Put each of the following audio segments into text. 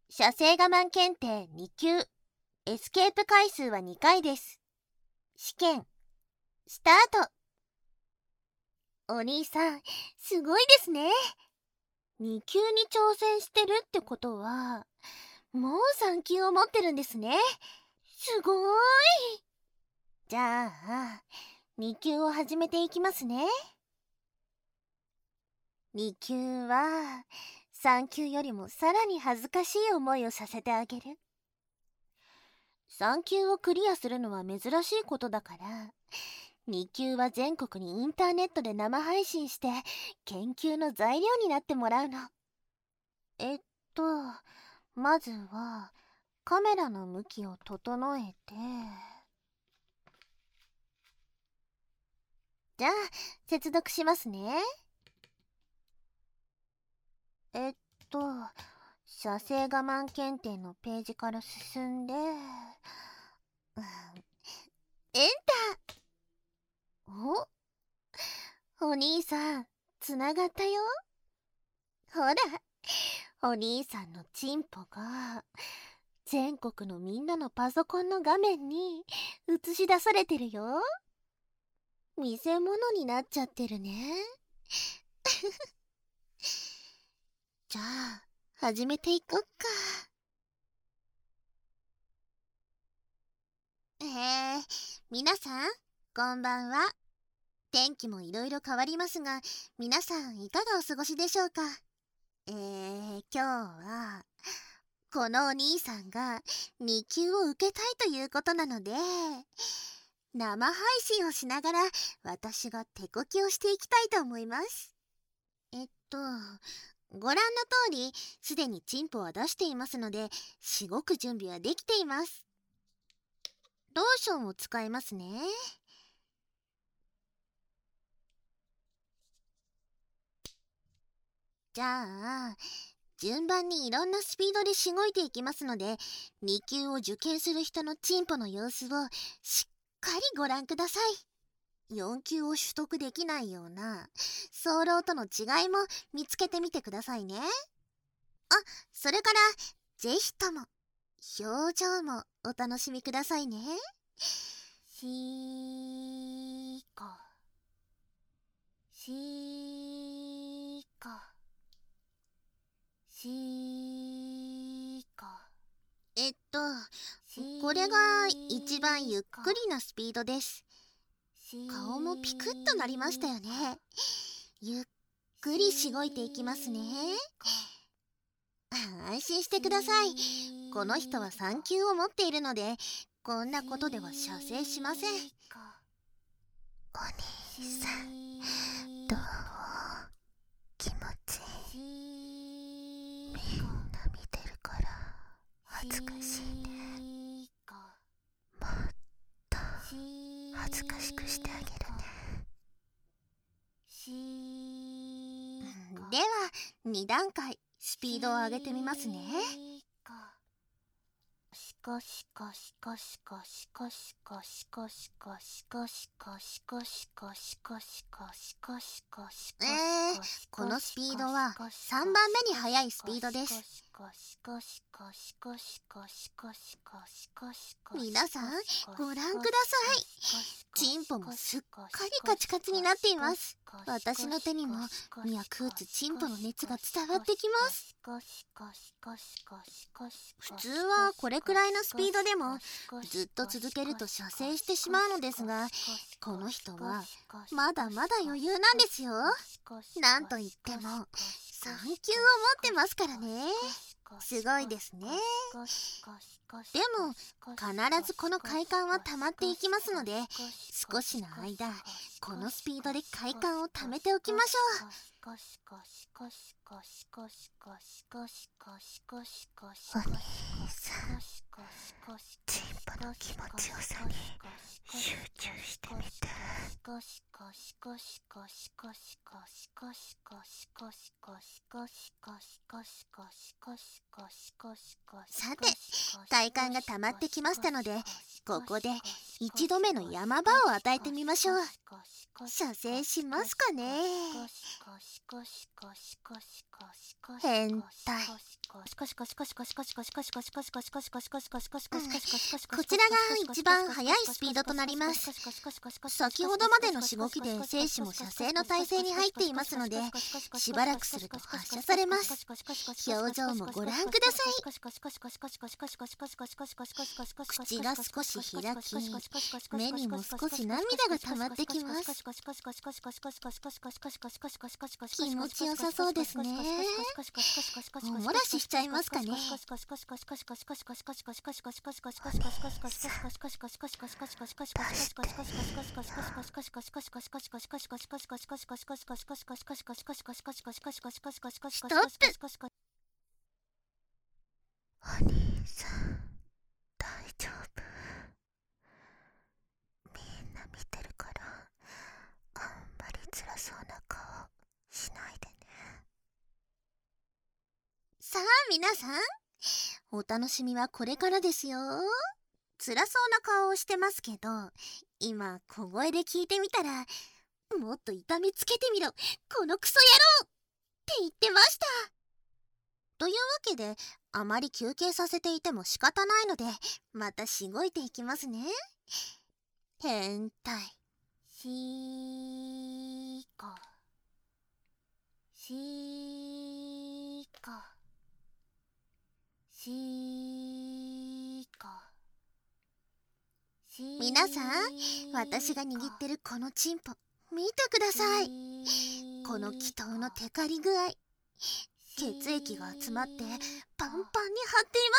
射精我慢検定2級、エスケープ回数は2回です。試験、スタート。お兄さん、すごいですね。2級に挑戦してるってことは、もう3級を持ってるんですね。すごーい。じゃあ、2級を始めていきますね。2級は、3級よりもさらに恥ずかしい思いをさせてあげる。3級をクリアするのは珍しいことだから、2級は全国にインターネットで生配信して研究の材料になってもらうの。まずはカメラの向きを整えて、じゃあ接続しますね。射精我慢検定のページから進んで、エンター。お兄さん、つながったよ。ほら、お兄さんのチンポが全国のみんなのパソコンの画面に映し出されてるよ。見せ物になっちゃってるね。じゃあ始めていこっか。皆さんこんばんは。天気もいろいろ変わりますが、皆さんいかがお過ごしでしょうか。今日はこのお兄さんが2級を受けたいということなので、生配信をしながら私が手こきをしていきたいと思います。ご覧の通りすでにチンポは出していますので、しごく準備はできています。ローションを使いますね。じゃあ順番にいろんなスピードでしごいていきますので、2級を受験する人のチンポの様子をしっかりご覧ください。4級を取得できないような早漏との違いも見つけてみてくださいね。それからぜひとも表情もお楽しみくださいね。しーかしーかしーか。これが一番ゆっくりなスピードです。顔もピクッとなりましたよね。ゆっくりしごいていきますね。安心してください。この人は3級を持っているので、こんなことでは射精しません。お兄さん、どう？気持ちいい？みんな見てるから恥ずかしいね。もっと恥ずかしくしてあげるね。では2段階スピードを上げてみますね。しかしかしかしかしかしかしかしかしかしかしかしかしかしかしかしかしこのスピードは3番目に速いスピードです。皆さんご覧ください。チンポもすっかりカチカチになっています。私の手にも脈打つチンポの熱が伝わってきます。普通はこれくらいのスピードでもずっと続けると射精してしまうのですが、この人はまだまだ余裕なんですよ。なんといっても3級を持ってますからね。すごいですね。でも必ずこの快感は溜まっていきますので、少しの間このスピードで快感を溜めておきましょう。お兄さん、チンポの気持ちよさに集中してみて。さて快感が溜まってきましたので、ここで1度目の山場を与えてみましょう。 射精しますかね。変態。こちらが一番速いスピードとなります。先ほどまでのしごきで精子も射精の体勢に入っていますので、しばらくすると発射されます。表情もご覧ください。口が少し開き、目にも少し涙が溜まってきます。気持ちよさそうですね。お漏らししちゃいますかね。ストップ。お兄さん、大丈夫？みんな見てるからあんまり辛そうな顔しないでね。さあ皆さん、お楽しみはこれからですよ。辛そうな顔をしてますけど、今小声で聞いてみたら、もっと痛みつけてみろ、このクソ野郎って言ってました。というわけで、あまり休憩させていても仕方ないので、またしごいていきますね。変態。しーこ。しーこ。しーこ。皆さん、私が握ってるこのチンポ、見てください。この気筒のテカリ具合。血液が集まってパンパンに張っています。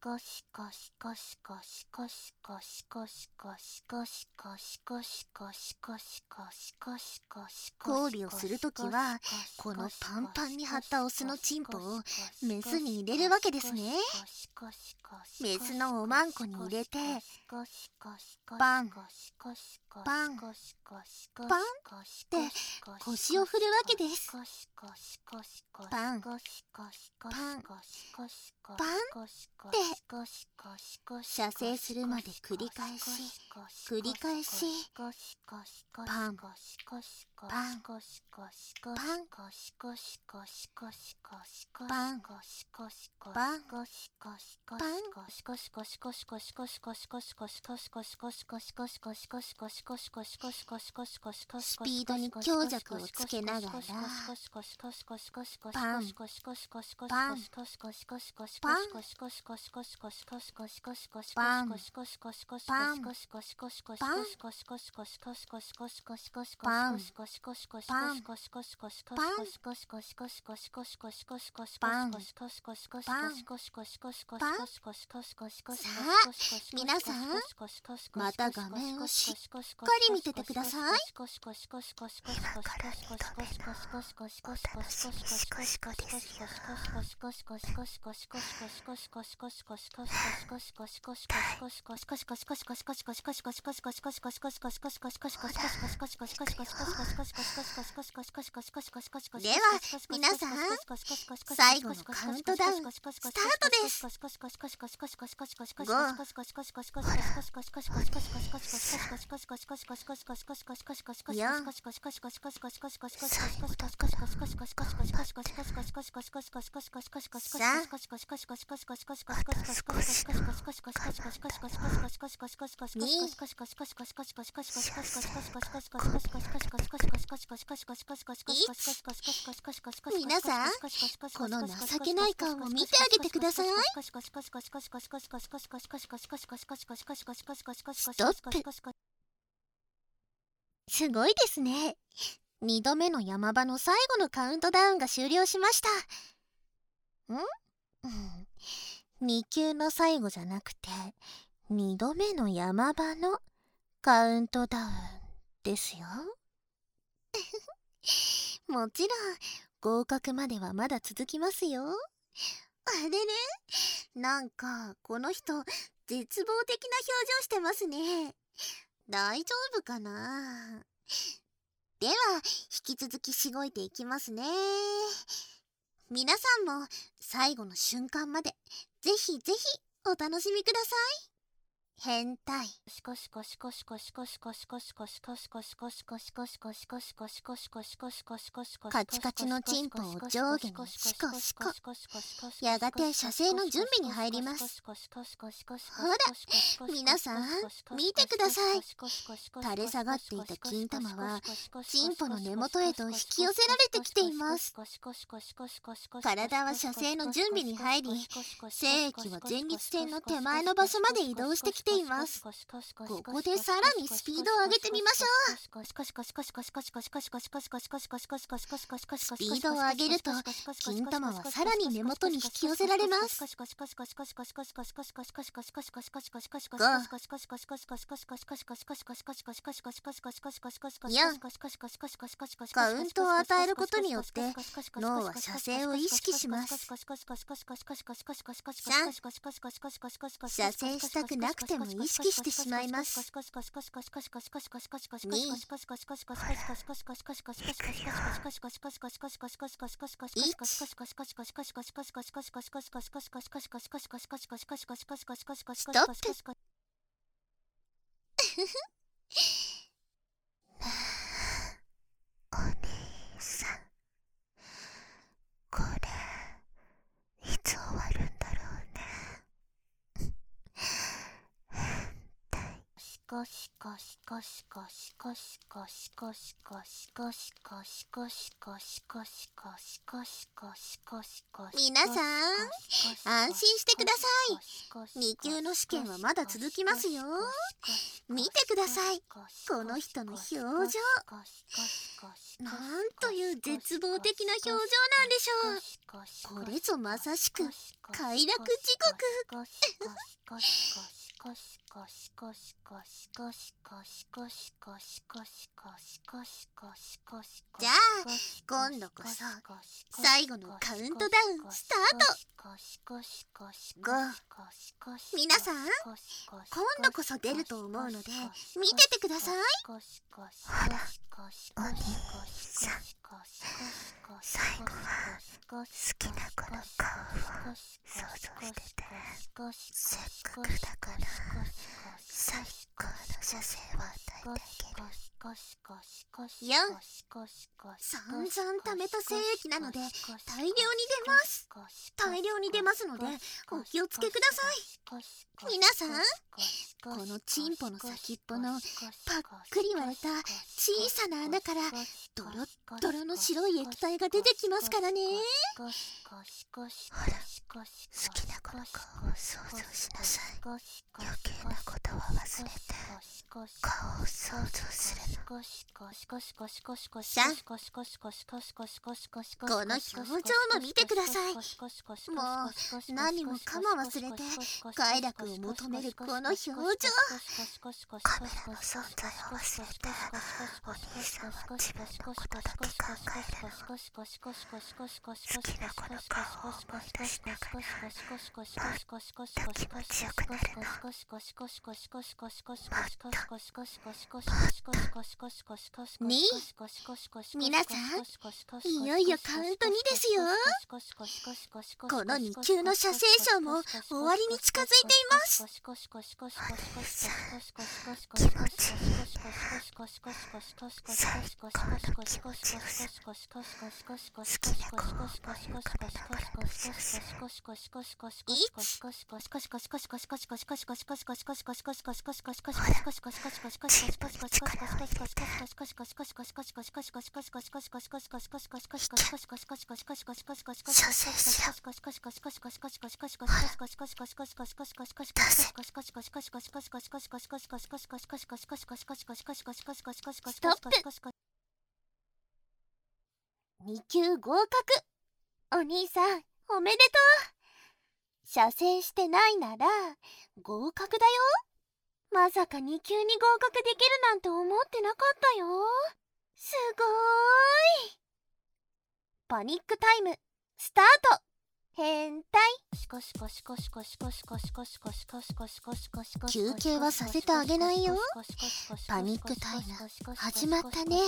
交尾をするときは、このパンパンに張ったオスのチンポをメスに入れるわけですね。メスのおまんこに入れて、パン、パン、パンって腰を振るわけです。パン、パン、パンって射精するまで繰り返し、繰り返し、パン、パン、パン、パン、スピードに強弱をつけながら、パン、パン、パン、パン、パン、パン、パン、さあ、皆さん、また画面をしっかり見ててください。今から2度目のお楽しみしこしこですよ。では皆さん、最後のカウントダウンスタートです。皆さん、この情けない顔を見てあげてください。ストップ。すごいですね。2度目の山場の最後のカウントダウンが終了しました。2級の最後じゃなくて、2度目の山場のカウントダウンですよ。もちろん合格まではまだ続きますよ。あれれ、なんかこの人絶望的な表情してますね。大丈夫かな。では引き続きしごいていきますね。皆さんも最後の瞬間までぜひぜひお楽しみください。 変態。カチカチのチンポを上下にシコシコ。やがて射精の準備に入ります。ほら、皆さん見てください。垂れ下がっていた金玉はチンポの根元へと引き寄せられてきています。体は射精の準備に入り、精液は前立腺の手前の場所まで移動してきています。ここでさらにスピードを上げてみましょう。スピードを上げると金玉はさらに根元に引き寄せられます。カウントを与えることによって脳は射精を意識します。射精したくなくても意識してしまいます。ストップ。お兄さん、これいつ終わるんだろうね。皆さん安心してください。2級の試験はまだ続きますよ。見てください、この人の表情。なんという絶望的な表情なんでしょう。これぞまさしく快楽地獄。じゃあ今度こそ最後のカウントダウンスタート。5。皆さん今度こそ出ると思うので見ててください。ほら、お兄さん、最後は好きな子の顔を想像してて、せっかくだから最高の射精を与えてあげる。4。散々溜めた精液なので大量に出ます。大量に出ますのでお気をつけください。皆さん、このチンポの先っぽのパックリ割れた小さな穴からドロッドロの白い液体が出てきますからね。ほら、好きな子の顔を想像しなさい。余計なことは忘れて顔を想像するの。3。この表情も見てください。もう何もかも忘れて快楽を求めるこの表情。カメラの存在を忘れてお兄さんは自分のことだけ考えるの。好きな子の顔を思い出しながらと気持ちよくなるの。2。皆さん、いよいよカウント2ですよ。この2級の射精ショーも終わりに近づいています。お兄さん、気持ちいい。最高の気持ちよさ。好きな子を思い浮かべながらの射精。ストップ。2級合格。お兄さんおめでとう。射精してないなら合格だよ。まさか2級に合格できるなんて思ってなかったよ。すごーい。パニックタイムスタート。 変態。休憩はさせてあげないよ。パニックタイム始まったね。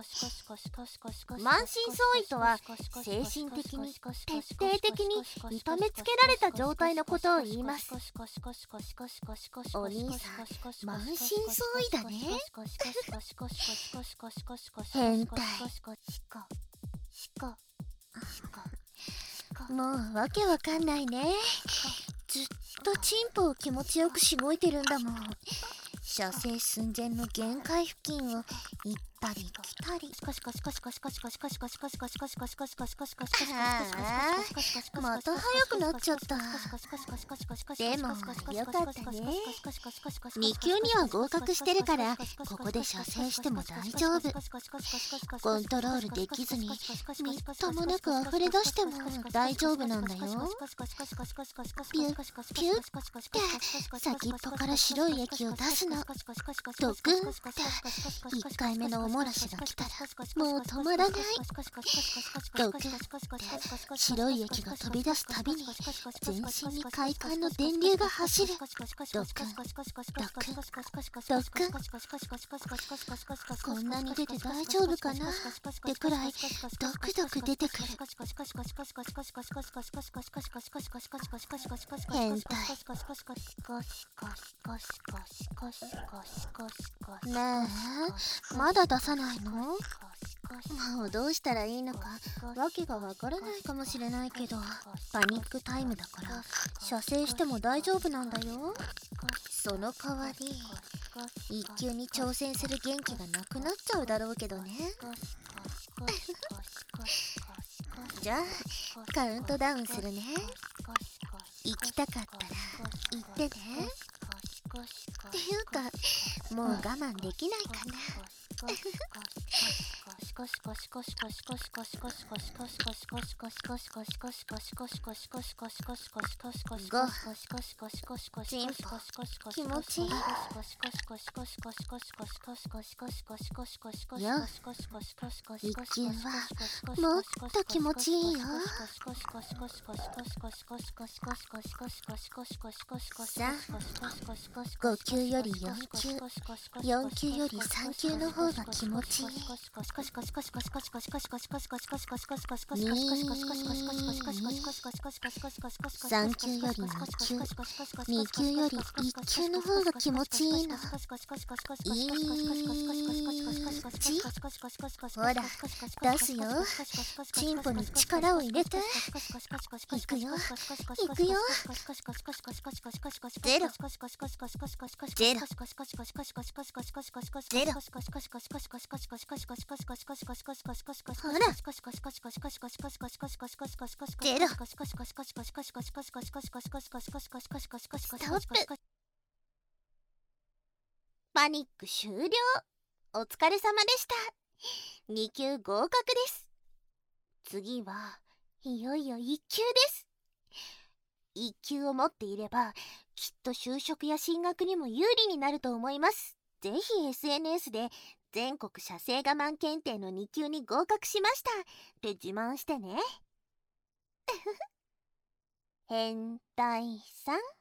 満身創痍とは精神的に徹底的に痛めつけられた状態のことを言います。お兄さん、満身創痍だね。変態。もうわけわかんないね。ずっとチンポを気持ちよくしごいてるんだもん。射精寸前の限界付近を行ったり来たり。また早くなっちゃった。でもよかったね。2級には合格してるからここで射精しても大丈夫。コントロールできずにみっともなく溢れ出しても大丈夫なんだよ。ピュッピュッって先っぽから白い液を出すの。ドクンって1回目のおもらしが来たらもう止まらない。ドクンって白い液が飛び出すたびに全身に快感の電流が走る。ドクンドクンドクン。こんなに出て大丈夫かなってくらいドクドク出てくる。変態。ねえ、まだ出さないの？もうどうしたらいいのかわけがわからないかもしれないけど、パニックタイムだから射精しても大丈夫なんだよ。その代わり1級に挑戦する元気がなくなっちゃうだろうけどね。じゃあカウントダウンするね。行きたかったら行ってね。っていうかもう我慢できないかな。5、チンポ気持ちいい。4、1級はもっと気持ちいいよ。3、5級より4級、4級より3級の方が気持ちいい。3級より2級、2級より1級の方が気持ちいいの。ほら出すよ。チンポに力を入れて。いくよいくよ。ゼロゼロゼロ。ほらゼロ。ストップ。パニック終了。お疲れ様でした。2級合格です。次はいよいよ1級です。1級を持っていればきっと就職や進学にも有利になると思います。ぜひ SNS で全国射精我慢検定の2級に合格しましたって自慢してね。変態さん。